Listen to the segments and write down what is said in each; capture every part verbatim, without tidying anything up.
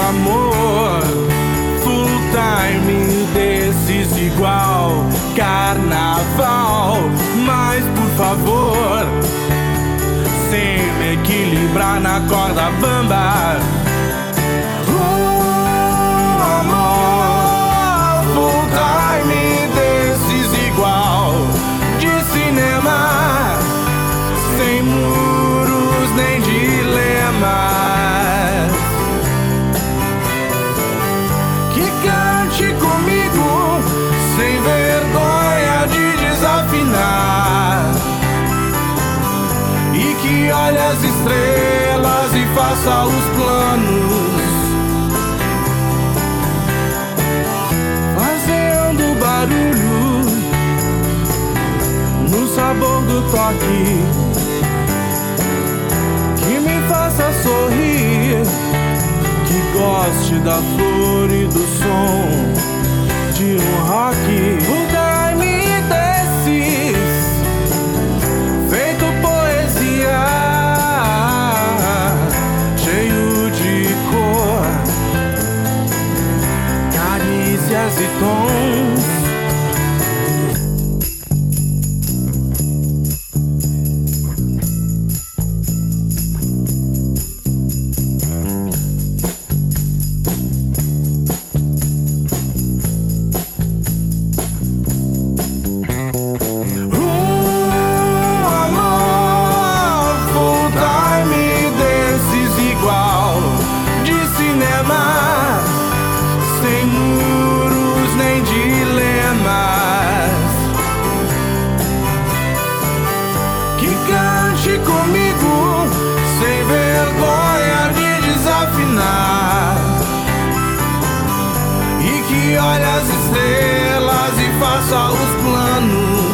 amor, full time desses igual carnaval. Mas por favor, sem me equilibrar na corda bamba. Oh, amor, full time desses igual de cinema, sem muros nem dilemas. Que cante comigo sem vergonha de desafinar, e que olhe as estrelas e faça os planos, fazendo barulho no sabor do toque, que me faça sorrir, que goste da flor e do som de um rock. Full time desses, feito poesia, cheio de cor, carícias e tons. Sem muros nem dilemas, que cante comigo sem vergonha de desafinar, e que olhe as estrelas e faça os planos.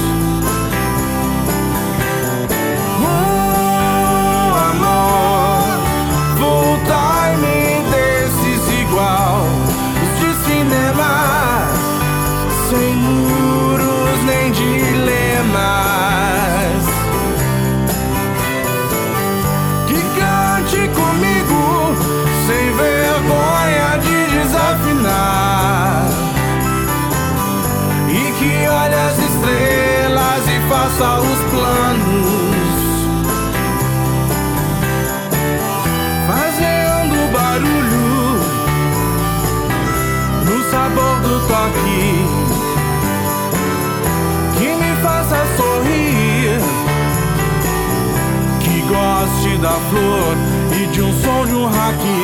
Oh, amor, full time desses igual de cinema, sem muros nem dilemas, que cante comigo sem vergonha de desafinar, e que olhe as estrelas e faça os planos, fazendo barulho no sabor do toque, que me faça sorrir, que goste da flor e de um som de um rock.